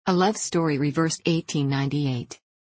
A Love Story Reversed 1898.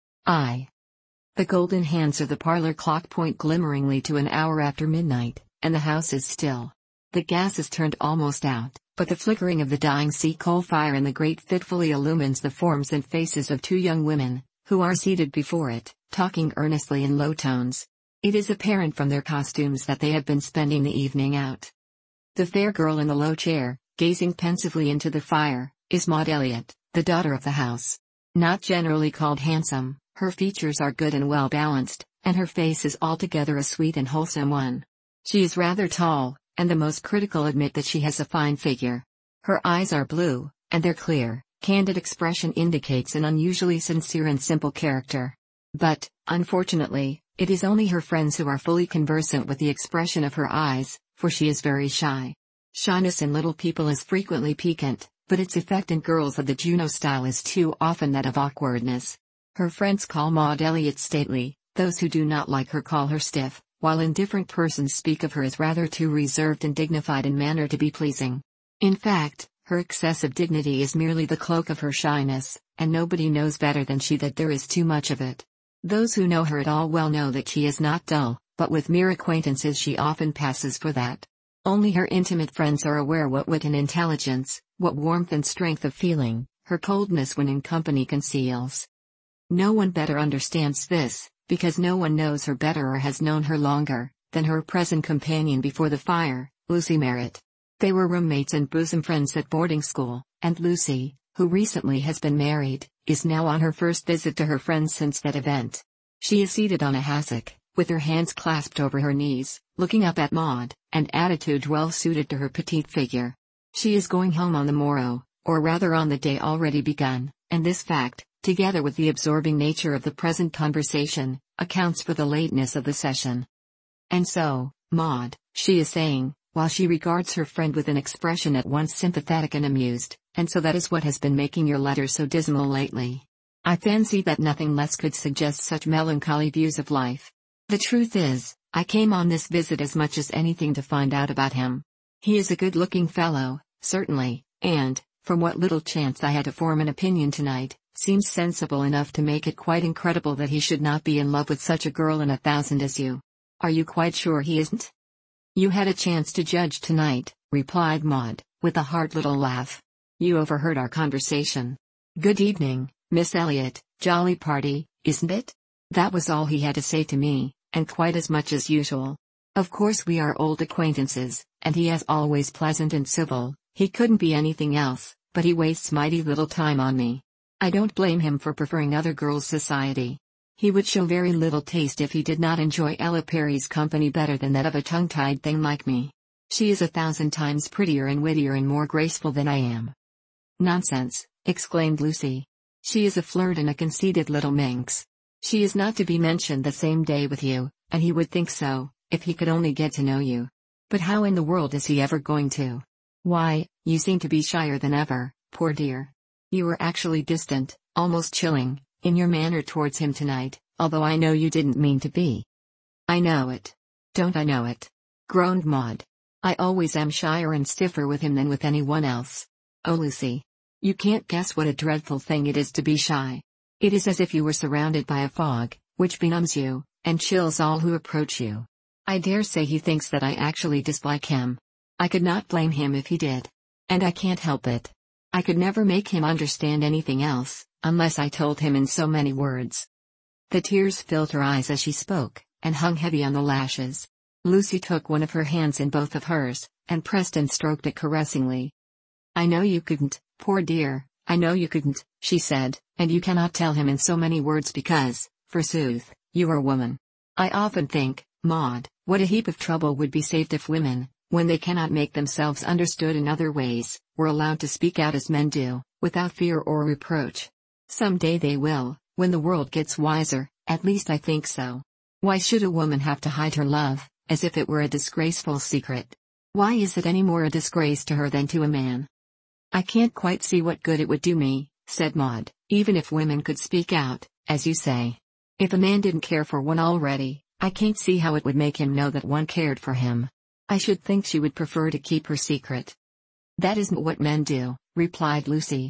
The golden hands of the parlor clock point glimmeringly to an hour after midnight, and the house is still. The gas is turned almost out, but the flickering of the dying sea coal fire in the grate fitfully illumines the forms and faces of two young women, who are seated before it, talking earnestly in low tones. It is apparent from their costumes that they have been spending the evening out. The fair girl in the low chair, gazing pensively into the fire, is Maud Elliott, the daughter of the house. Not generally called handsome, her features are good and well balanced, and her face is altogether a sweet and wholesome one. She is rather tall, and the most critical admit that she has a fine figure. Her eyes are blue, and their clear, candid expression indicates an unusually sincere and simple character. But, unfortunately, it is only her friends who are fully conversant with the expression of her eyes, for she is very shy. Shyness in little people is frequently piquant, but its effect in girls of the Juno style is too often that of awkwardness. Her friends call Maud Elliott stately, those who do not like her call her stiff, while indifferent persons speak of her as rather too reserved and dignified in manner to be pleasing. In fact, her excessive dignity is merely the cloak of her shyness, and nobody knows better than she that there is too much of it. Those who know her at all well know that she is not dull, but with mere acquaintances she often passes for that. Only her intimate friends are aware what wit and intelligence, what warmth and strength of feeling, her coldness when in company conceals. No one better understands this, because no one knows her better or has known her longer, than her present companion before the fire, Lucy Merritt. They were roommates and bosom friends at boarding school, and Lucy, who recently has been married, is now on her first visit to her friends since that event. She is seated on a hassock, with her hands clasped over her knees, looking up at Maud, an attitude well suited to her petite figure. She is going home on the morrow, or rather on the day already begun, and this fact, together with the absorbing nature of the present conversation, accounts for the lateness of the session. "And so, Maud," she is saying, while she regards her friend with an expression at once sympathetic and amused, "and so that is what has been making your letters so dismal lately. I fancy that nothing less could suggest such melancholy views of life. The truth is, I came on this visit as much as anything to find out about him. He is a good-looking fellow, certainly, and, from what little chance I had to form an opinion tonight, seems sensible enough to make it quite incredible that he should not be in love with such a girl in 1,000 as you. Are you quite sure he isn't?" "You had a chance to judge tonight," replied Maud, with a hard little laugh. "You overheard our conversation. 'Good evening, Miss Elliott, jolly party, isn't it?' That was all he had to say to me, and quite as much as usual. Of course we are old acquaintances, and he is always pleasant and civil, he couldn't be anything else, but he wastes mighty little time on me. I don't blame him for preferring other girls' society. He would show very little taste if he did not enjoy Ella Perry's company better than that of a tongue-tied thing like me. She is 1,000 times prettier and wittier and more graceful than I am." "Nonsense," exclaimed Lucy. "She is a flirt and a conceited little minx. She is not to be mentioned the same day with you, and he would think so, if he could only get to know you. But how in the world is he ever going to? Why, you seem to be shyer than ever, poor dear. You were actually distant, almost chilling, in your manner towards him tonight, although I know you didn't mean to be." "I know it. Don't I know it?" groaned Maud. "I always am shyer and stiffer with him than with anyone else. Oh, Lucy! You can't guess what a dreadful thing it is to be shy. It is as if you were surrounded by a fog, which benumbs you, and chills all who approach you. I dare say he thinks that I actually dislike him. I could not blame him if he did. And I can't help it. I could never make him understand anything else, unless I told him in so many words." The tears filled her eyes as she spoke, and hung heavy on the lashes. Lucy took one of her hands in both of hers, and pressed and stroked it caressingly. "I know you couldn't, poor dear, I know you couldn't," she said, "and you cannot tell him in so many words because, forsooth, you are a woman. I often think, Maud, what a heap of trouble would be saved if women, when they cannot make themselves understood in other ways, were allowed to speak out as men do, without fear or reproach. Some day they will, when the world gets wiser, at least I think so. Why should a woman have to hide her love, as if it were a disgraceful secret? Why is it any more a disgrace to her than to a man?" "I can't quite see what good it would do me," said Maud, "even if women could speak out, as you say. If a man didn't care for one already, I can't see how it would make him know that one cared for him. I should think she would prefer to keep her secret." "That isn't what men do," replied Lucy.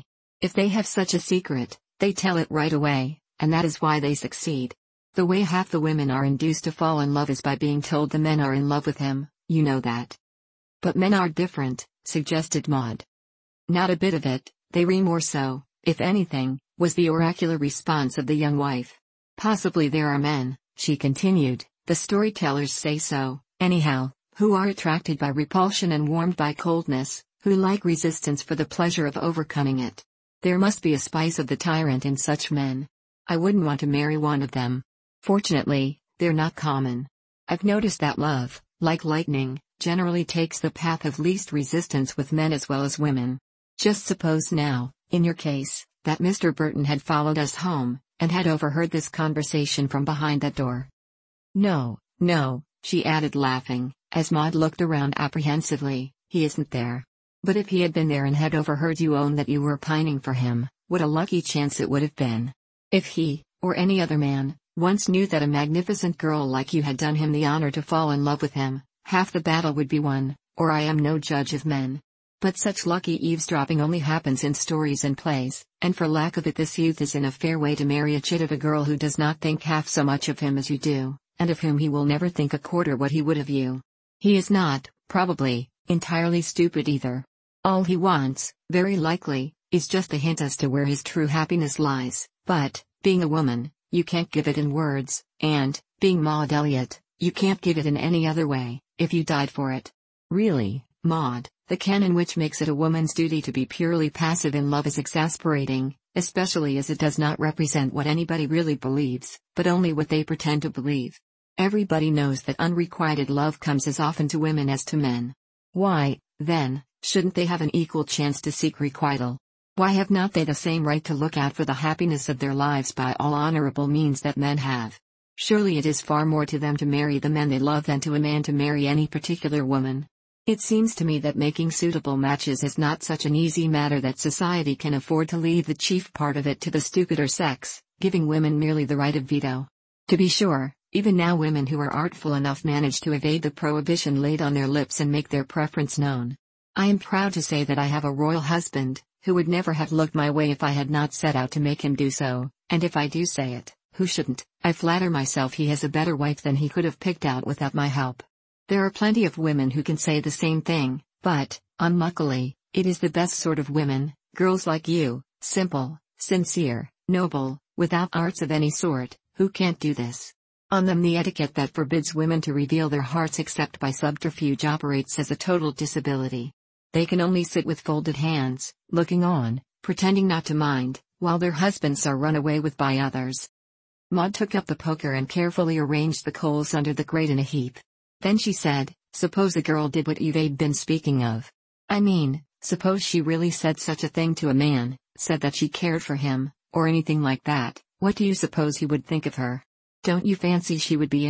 If they have such a secret, they tell it right away, and that is why they succeed. The way half the women are induced to fall in love is by being told the men are in love with him, you know that. But men are different, suggested Maud. Not a bit of it, they re more so, if anything, was the oracular response of the young wife. Possibly there are men, she continued, the storytellers say so, anyhow, who are attracted by repulsion and warmed by coldness, who like resistance for the pleasure of overcoming it. There must be a spice of the tyrant in such men. I wouldn't want to marry one of them. Fortunately, they're not common. I've noticed that love, like lightning, generally takes the path of least resistance with men as well as women. Just suppose now, in your case, that Mr. Burton had followed us home, and had overheard this conversation from behind that door. No, she added laughing, as Maud looked around apprehensively, he isn't there. But if he had been there and had overheard you own that you were pining for him, what a lucky chance it would have been. If he, or any other man, once knew that a magnificent girl like you had done him the honor to fall in love with him, half the battle would be won, or I am no judge of men. But such lucky eavesdropping only happens in stories and plays, and for lack of it this youth is in a fair way to marry a chit of a girl who does not think half so much of him as you do, and of whom he will never think a quarter what he would of you. He is not, probably, entirely stupid either. All he wants, very likely, is just a hint as to where his true happiness lies, but, being a woman, you can't give it in words, and, being Maud Elliot, you can't give it in any other way, if you died for it. Really, Maud, the canon which makes it a woman's duty to be purely passive in love is exasperating, especially as it does not represent what anybody really believes, but only what they pretend to believe. Everybody knows that unrequited love comes as often to women as to men. Why, then, shouldn't they have an equal chance to seek requital? Why have not they the same right to look out for the happiness of their lives by all honorable means that men have? Surely it is far more to them to marry the men they love than to a man to marry any particular woman. It seems to me that making suitable matches is not such an easy matter that society can afford to leave the chief part of it to the stupider sex, giving women merely the right of veto. To be sure, even now women who are artful enough manage to evade the prohibition laid on their lips and make their preference known. I am proud to say that I have a royal husband, who would never have looked my way if I had not set out to make him do so, and if I do say it, who shouldn't? I flatter myself he has a better wife than he could have picked out without my help. There are plenty of women who can say the same thing, but, unluckily, it is the best sort of women, girls like you, simple, sincere, noble, without arts of any sort, who can't do this. On them the etiquette that forbids women to reveal their hearts except by subterfuge operates as a total disability. They can only sit with folded hands, looking on, pretending not to mind, while their husbands are run away with by others. Maud took up the poker and carefully arranged the coals under the grate in a heap. Then she said, suppose a girl did what you've been speaking of. I mean, suppose she really said such a thing to a man, said that she cared for him, or anything like that, what do you suppose he would think of her? Don't you fancy she would be